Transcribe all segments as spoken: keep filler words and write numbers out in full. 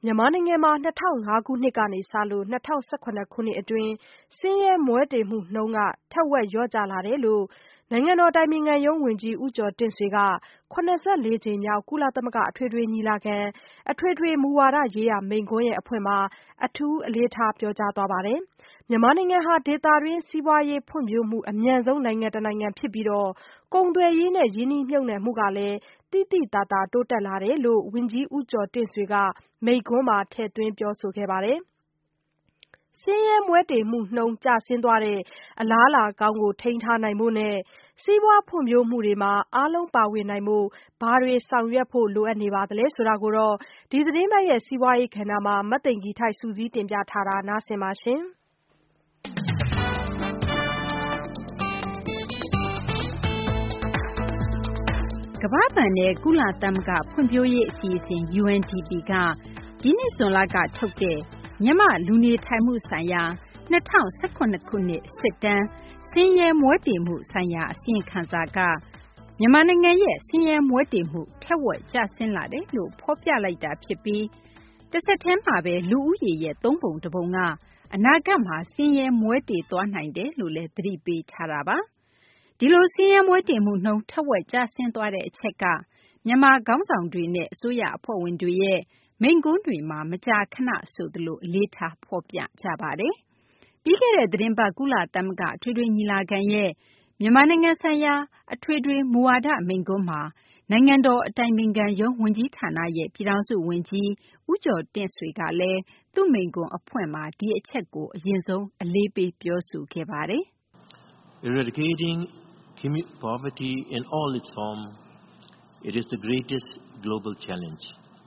မြန်မာနိုင်ငံမှာ၂၀၀၅ခုနှစ်ကနေစလို့၂၀၁၇ခုနှစ်အတွင်းဆင်းရဲမွဲတေမှုနှုန်းကထက်ဝက်လျော့ကျလာတယ်လို့နိုင်ငံတော်အတိုင်ပင်ခံရုံးဝန်ကြီးဦးကျော်တင့်ဆွေက၇၄ကြိမ်မြောက်ကုလသမဂ္ဂအထွေထွေညီလာခံအထွေထွေမူဝါဒရေးရာမိန့်ခွန်းအဖွင့်မှာအထူးအလေးထားပြောကြားသွားပါတယ်။ မြန်မာနိုင်ငံဟာဒေသတွင်းစီးပွားရေးဖွံ့ဖြိုးမှုအမြန်ဆုံးနိုင်ငံတစ်နိုင်ငံဖြစ်ပြီးကုန်သွယ်ရေးနဲ့ရင်းနှီးမြှုပ်နှံမှုကလည်းသိသိသာသာတိုးတက်လာတယ်လို့ဝန်ကြီးဦးကျော်တင့်ဆွေကမိန့်ခွန်းမှာထည့်သွင်းပြောဆိုခဲ့ပါတယ်။ ဆင်းရဲမွဲတေမှုနှုန်းကျဆင်းသွားတဲ့အလားအလာကောင်းကိုထိန်းထားနိုင်ဖို့နဲ့စီးပွားဖွံ့ဖြိုးမှုတွေမှာအားလုံးပါဝင်နိုင်ဖို့ဘာတွေဆောင်ရွက်ဖို့လိုအပ်နေပါသလဲဆိုတာကိုတော့ဒီသတင်းပတ်ရဲ့စီးပွားရေးကဏ္ဍမှာ မသိင်္ဂ ီထိုက်စုစည်းတင်ပြထားတာနားဆင်ပါရှင်။ကမ္ဘာ့ဘဏ်နဲ့ကုလသမဂ္ဂဖွံ့ဖြိုးရေးအစီအစဉ် ယူအန်ဒီပီ ကဒီနှစ်ဇွန်လကထုတ်တဲ့မြန်မာ့လူနေထိုင်မှုဆိုင်ရာ၂၀၁၇ခုနှစ်စစ်တမ်းဆင်းရဲမွဲတေမှုဆိုင်ရာအစီရင်ခံစာကမြန်မာနိုင်ငံရဲ့ဆင်းရဲမွဲတေမှုထက်ဝက်ကျဆင်းလာတယ်လို့ဖော်ပြလိုက်တာဖြစ်ပြီးတဆက်တည်းမှာပဲလူဦးရေရဲ့သုံးပုံတစ်ပုံကအနာဂတ်မှာဆင်းရဲမွဲတေသွားနိုင်တယ်လို့လည်းသတိပေးထားတာပါ။ဒီလိုဆင်းရဲမွဲတေမှုနှုန်းထက်ဝက်ကျဆင်းသွားတဲ့အချက်ကမြန်မာခေါင်းဆောင်တွေနဲ့အစိုးရအဖွဲ့ဝင်တွေရဲ့မိန့်ခွန်းတွေမှာမကြာခဏဆိုသလိုအလေးထားဖော်ပြကြပါတယ်။ပြီးခဲ့တဲ့သတင်းပတ်ကုလသမဂ္ဂအထွေထွေညီလာခံရဲ့မြန်မာနိုင်ငံဆိုင်ရာအထွေထွေမူဝါဒမိန့်ခွန်းမှာနိုင်ငံတော်အတိုင်ပင်ခံရုံးဝန်ကြီးဌာနရဲ့ပြည်ထောင်စုဝန်ကြီးဦးကျော်တင့်ဆွေကလည်းသူ့မိန့်ခွန်းအဖွင့်မှာဒီအချက်ကိုအရင်ဆုံးအလေးပေးပြောဆိုခဲ့ပါတယ်။ Eradicating poverty in all its forms, it is the greatest global challenge.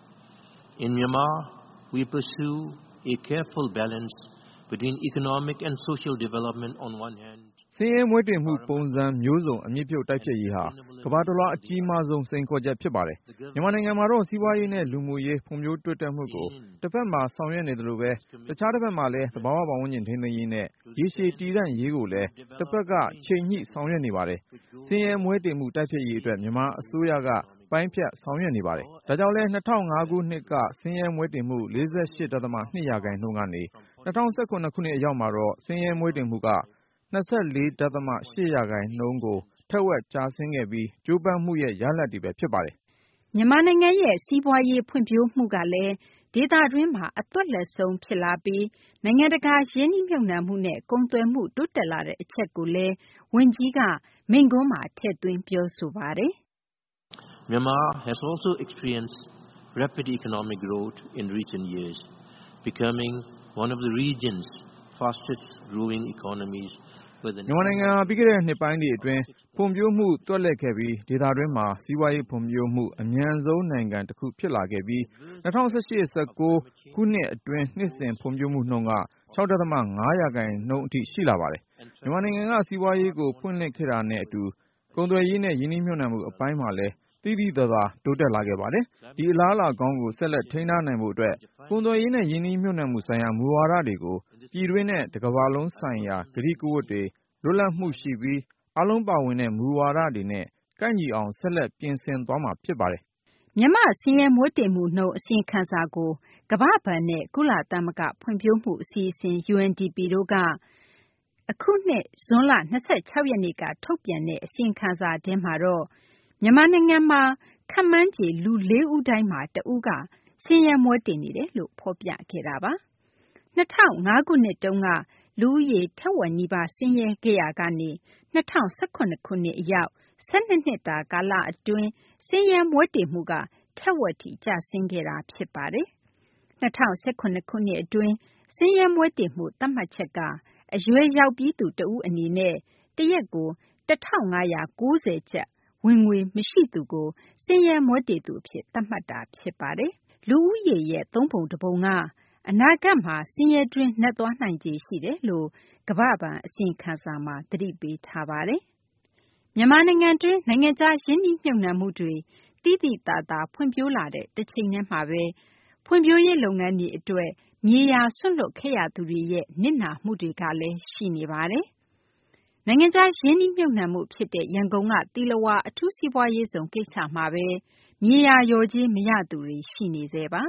In Myanmar, we pursue a careful balance between economic and social development on one hand. ဆင်းရဲမွဲတေမှုပုံစံမျိုးစုံအမြင့်ပြုတ်တိုက်ဖျက်ရေးဟာကမ္ဘာတစ်လွှားအကြီးမားဆုံးစိန်ခေါ်ချက်ဖြစ်ပါတယ်။မြန်မာနိုင်ငံမှာတော့စီးပွားရေးနဲ့လူမှုရေးဖွံ့ဖြိုးတိုးတက်မှုကိုတစ်ဖက်မှာဆောင်ရွက်နေသလိုပဲတခြားတစ်ဖက်မှာလည်းသဘာဝပတ်ဝန်းကျင်ထိန်းသိမ်းရေးနဲ့ရေရှည်တည်တံ့ရေးကိုလည်းတစ်ဖက်ကချိန်ညှိဆောင်ရွက်နေပါတယ်။ဆင်းရဲမွဲတေမှုတိုက်ဖျက်ရေးအတွက်မြန်မာအစိုးရကပိုင်းဖြတ်ဆောင်ရွက်နေပါတယ်။ဒါကြောင့်လဲ၂၀၀၅ခုနှစ်ကဆင်းရဲမွဲတေမှု၄၈.၂ရာခိုင်နှုန်းကနေ၂၀၁၇ခုနှစ်အရောက်မှာတော့ဆင်းရဲမွဲတေမှုက၂၄.၈ရာခိုင်နှုန်းကိုထက်ဝက်ကျဆင်းခဲ့ပြီးကြိုးပမ်းမှုရဲ့ရလဒ်တွေပဲဖြစ်ပါတယ်။မြန်မာနိုင်ငံရဲ့စီးပွားရေးဖွံ့ဖြိုးမှုကလည်းဒေသတွင်းမှာအသွက်လက်ဆုံးဖြစ်လာပြီးနိုင်ငံတကာရင်းနှီးမြှုပ်နှံမှုနဲ့ကုန်သွယ်မှုတိုးတက်လာတဲ့အချက်ကိုလည်းဝန်ကြီးကမိန့်ခွန်းမှာထည့်သွင်းပြောဆိုပါတယ်။ Myanmar has also experienced rapid economic growth in recent years, becoming one of the region's fastest growing economies. မြန်မာနိုင်ငံဟာပြီးခဲ့တဲ့နှစ်ပိုင်းတွေအတွင်းဖွံ့ဖြိုးမှုသွက်လက်ခဲ့ပြီးဒေသတွင်းမှာစီးပွားရေးဖွံ့ဖြိုးမှုအမြန်ဆုံးနိုင်ငံတစ်ခုဖြစ်လာခဲ့ပြီး၂၀၁၈ ၁၉ခုနှစ်အတွင်းနှစ်စဉ်ဖွံ့ဖြိုးမှုနှုန်းက၆.၅ရာခိုင်နှုန်းအထိရှိလာပါတယ်။မြန်မာနိုင်ငံကစီးပွားရေးကိုဖွင့်လှစ်ခဲ့တာနဲ့အတူကုန်သွယ်ရေးနဲ့ရင်းနှီးမြှုပ်နှံမှုအပိုင်းမှာလည်းသိသိသာသာတိုးတက်လာခဲ့ပါတယ်။ဒီအလားအလာကောင်းကိုဆက်လက်ထိန်းထားနိုင်ဖို့အတွက်ကုန်သွယ်ရေးနဲ့ရင်းနှီးမြှုပ်နှံမှုဆိုင်ရာမူဝါဒတွေကိုပြည်တွင်းနဲ့တစ်ကမ္ဘာလုံးဆိုင်ရာကတိကဝတ်တွေလွတ်လပ်မှုရှိပြီးအားလုံးပါဝင်တဲ့မူဝါဒတွေနဲ့ကိုက်ညီအောင်ဆက်လက်ပြင်ဆင်သွားမှာဖြစ်ပါတယ်။မြန်မာ့ဆင်းရဲမွဲတေမှုနှုန်းအစီရင်ခံစာကိုကမ္ဘာ့ဘဏ်နဲ့ကုလသမဂ္ဂဖွံ့ဖြိုးမှုအစီအစဉ် ယူအန်ဒီပီ တို့ကအခုနှစ်ဇွန်လ၂၆ရက်နေ့ကထုတ်ပြန်တဲ့အစီရင်ခံစာထဲမှာတော့မြန်မာနိုင်ငံမှာခန့်မှန်းခြေလူလေးဦးတိုင်းမှာတဦးကဆင်းရဲမွဲတေနေတယ်လို့ဖော်ပြခဲ့တာပါ။၂၀၀၅ခုနှစ်တုန်းကလူဦးရေထက်ဝက်နီးပါးဆင်းရဲခဲ့ရာကနေ၂၀၁၇ခုနှစ်အရောက်၁၂နှစ်တာကာလအတွင်းဆင်းရဲမွဲတေမှုကထက်ဝက်ထိကျဆင်းခဲ့တာဖြစ်ပါတယ်။၂၀၁၇ခုနှစ်အတွင်းဆင်းရဲမွဲတေမှုသတ်မှတ်ချက်ကအရွယ်ရောက်ပြီးသူတဦးအနေနဲ့တရက်ကို၁၅၉၀ကျပ်ဝင်ငွေမရှိသူကိုဆင်းရဲမွဲတေသူအဖြစ်သတ်မှတ်တာဖြစ်ပါတယ်။လူဦးရေရဲ့သုံးပုံတစ်ပုံကအနာဂတ်မှာဆင်းရဲတွင်းနက်သွားနိုင်ခြေရှိတယ်လို့ကမ္ဘာ့ဘဏ်အစီရင်ခံစာမှာသတိပေးထားပါတယ်။မြန်မာနိုင်ငံတွင်းနိုင်ငံခြားရင်းနှီးမြှုပ်နှံမှုတွေသိသိသာသာဖွံ့ဖြိုးလာတဲ့တစ်ချိန်တည်းမှာပဲဖွံ့ဖြိုးရေးလုပ်ငန်းတွေအတွက်မြေယာစွန့်လွတ်ခဲ့ရသူတွေရဲ့နစ်နာမှုတွေကလည်းရှိနေပါတယ်။နိုင်ငံခြားရင်းနှီးမြှုပ်နှံမှုဖြစ်တဲ့ရန်ကုန်ကသီလဝါအထူးစီးပွားရေးဇုံကိစ္စမှာပဲမြေယာလျော်ကြေးမရသူတွေရှိနေဆဲပါ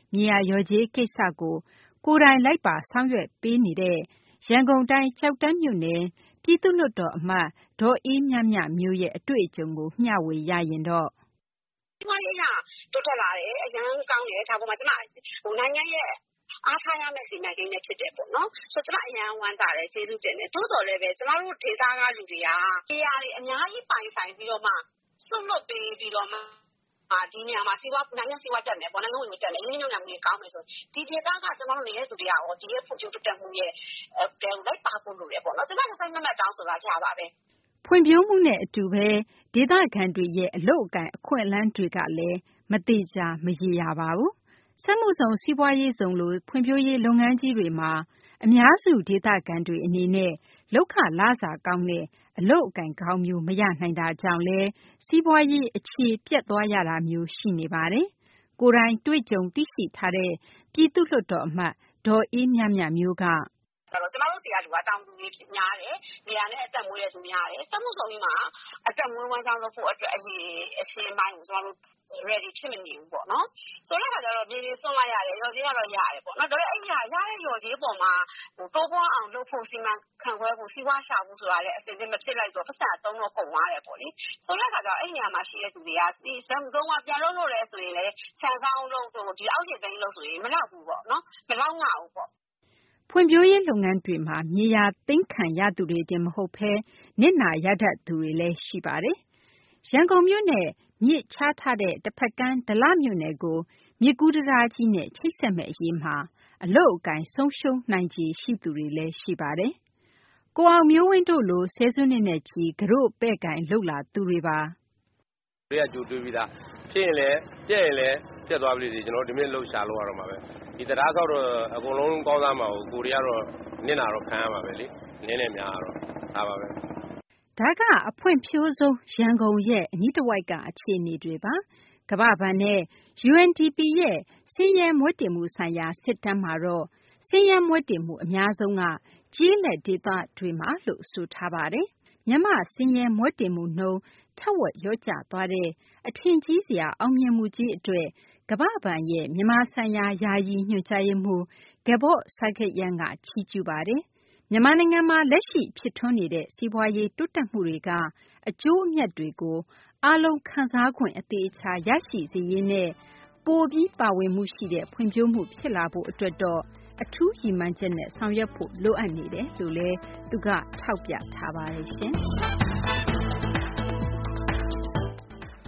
မြေယာလျော်ကြေးကိစ္စကိုကိုယ်တိုင်လိုက်ပါဆောင်ရွက်ပေးနေတဲ့ရန်ကုန်တိုင်းကျောက်တန်းမြို့နယ်ပြည်သူ့လွှတ်တော်အမတ်ဒေါ်အေးမြမြမျိုးရဲ့အတွေ့အကြုံကိုမျှဝေရရင်တော့ဒီမှာရတိုးတက်လာတယ်အရန်ကောင်းတယ်ဒါပေါ်မှာကျွန်မဟိုနိုင်ငံရဲ့အားထားရမယ့်စီမံကိန်းနဲ့ဖြစ်တယ်ပေါ့နော်ဆိုတော့ကျွန်မအရန်ဝမ်းသာတယ်ကျေးဇူးတင်တယ်တိုးတော်လည်းပဲကျွန်တော်တို့ဒေသကလူတွေကနေရာတွေအများကြီးပိုင်ဆိုင်ပြီးတော့မှဆွတ်လွတ်ပေးပြီးတော့မှအာဒီနေရာမှာစီးပွားနိုင်ငံစီးပွားတက်မယ်ပေါ့နိုင်ငံဝင်တက်မယ်ရင်းနှီးမြှုပ်နှံမှုတွေကောင်းမယ်ဆိုဒီဒေသကကျွန်တော်တို့နေတဲ့သူတွေကရောဒီရဲ့ဖွံ့ဖြိုးတိုးတက်မှုရဲ့အဲလိုက်ပါဖို့လိုတယ်ပေါ့နော်ကျွန်တော်ဆိုင်မမတ်တောင်းဆိုတာကြားပါပဲဖွံ့ဖြိုးမှုနဲ့အတူပဲဒေသခံတွေရဲ့အလုပ်အကန့်အခွင့်အလမ်းတွေကလည်းမတိကျမရေရာပါဘူးစက်မှုဆောင်စီးပွားရေးဆောင်လိုဖွံ့ဖြိုးရေးလုပ်ငန်းကြီးတွေမှာအများစုဒေသခံတွေအနေနဲ့လောက်ခလာစာကောင်းတဲ့အလုပ်အကန့်ကောင်းမျိုးမရနိုင်တာကြောင့်လဲစီးပွားရေးအခြေပြတ်သွားရတာမျိုးရှိနေပါတယ်ကိုယ်တိုင်တွေ့ကြုံသိရှိထားတဲ့ပြည်သူ့လွှတ်တော်အမတ်ဒေါ်အေးမြမြမျိုးကဆိုတော့ကျွန်တော်တို့စီကလူကတောင်သူတွေဖြစ်များတယ်နေရာနဲ့အသက်မွေးတဲ့သူများတယ်စက်မှုဆောင်ကြီးမှာအသက်မွေးဝမ်းကြောင်းလုပ်ဖို့အတွက်အရေးအရှင်းပိုင်းကိုကျွန်တော်တို့ ready ဖြစ်မနေဘူးပေါ့နော်ဆိုတော့ခါကျတော့ပြည်ပြည်ဆွန့်လိုက်ရတယ်ရော်ကြီးကတော့ရတယ်ပေါ့နော်ဒါပေမဲ့အဲ့ဒီဟာရတဲ့ရော်ကြီးပေါ်မှာဟိုတိုးပွားအောင်လုပ်ဖို့စီမံခန့်ခွဲဖို့စီးပွားရှာဖို့ဆိုတာလည်းအစဉ်အမဖြစ်လိုက်တော့ပတ်စံအသုံးတော့ကုန်သွားတယ်ပေါ့လေဆိုတော့ခါကျတော့အဲ့ဒီနေရာမှာရှိတဲ့သူတွေကစီစံစုံကပြန်လုပ်လို့လဲဆိုရင်လည်းဆန်ဆောင်လုပ်ဖို့ဒီအောက်ခြေသိမ်းလို့ဆိုရင်မလောက်ဘူးပေါ့နော်မလောက်ငါဘူးပေါ့ဖွံ့ဖြိုးရေးလုပ်ငန်းတွေမှာမြေယာသိမ်းခံရသူတွေတင်မဟုတ်ဘဲနစ်နာရတတ်သူတွေလည်းရှိပါတယ်။ရန်ကုန်မြို့နဲ့မြစ်ချထားတဲ့တစ်ဖက်ကမ်းဒလမြို့နယ်ကိုမြစ်ကူးတံတားကြီးနဲ့ချိတ်ဆက်မဲ့အရေးမှာအလုတ်အကင်ဆုံးရှုံးနိုင်ခြေရှိသူတွေလည်းရှိပါတယ်။ကိုအောင်မျိုးဝင်းတို့လိုဆဲဆွနှစ်နဲ့ချီကြော့ပဲ့ကင်လှုပ်လာသူတွေပါ။တွေကကြိုတွေးပြီးသားဖြစ်ရင်လည်းပြည့်ရင်လည်းပြတ်သွားပြီလေကျွန်တော်ဒီနေ့လှုပ်ရှားလို့ရတော့မှာပဲဒီတရားဆောက်တော့အကုန်လုံးကောင်းသားမှာကိုရီးယားတော့နစ်နာတော့ခံရမှာပဲလေနင်းနေများတော့ဒါပါပဲဒါကအဖွင့်ဖြိုးဆုံးရန်ကုန်ရဲ့အနီးတစ်ဝိုက်ကအခြေအနေတွေပါကမ္ဘာ့ဘဏ်နဲ့ ယူအန်ဒီပီ ရဲ့ဆင်းရဲမွဲတေမှုဆိုင်ရာစစ်တမ်းမှာတော့ဆင်းရဲမွဲတေမှုအများဆုံးကကျေးလက်ဒေသတွေမှာလို့ဆိုထားပါတယ်မြန်မာဆင်းရဲမွဲတေမှုနှုန်းထက်ဝက်လျော့ကျသွားတဲ့အထင်ကြီးစရာအောင်မြင်မှုကြီးအတွက်ကမ္ဘာ့ဘဏ်ရဲ့မြန်မာဆိုင်ရာယာယီညွှန်ကြားရေးမှူးဂဘော့စာကတ်ယန်ကချီးကျူးပါတယ်မြန်မာနိုင်ငံမှာလက်ရှိဖြစ်ထွန်းနေတဲ့စီးပွားရေးတိုးတက်မှုတွေကအကျိုးအမြတ်တွေကိုအားလုံးခံစား권အသေးချာရရှိစေရေးနဲ့ပိုပြီးပါဝင်မှုရှိတဲ့ဖွံ့ဖြိုးမှုဖြစ်လာဖို့အတွက်တော့အထူးရည်မှန်းချက်နဲ့ဆောင်ရွက်ဖို့လိုအပ်နေတယ်လို့လည်းသူကထောက်ပြထားပါတယ်ရှင်။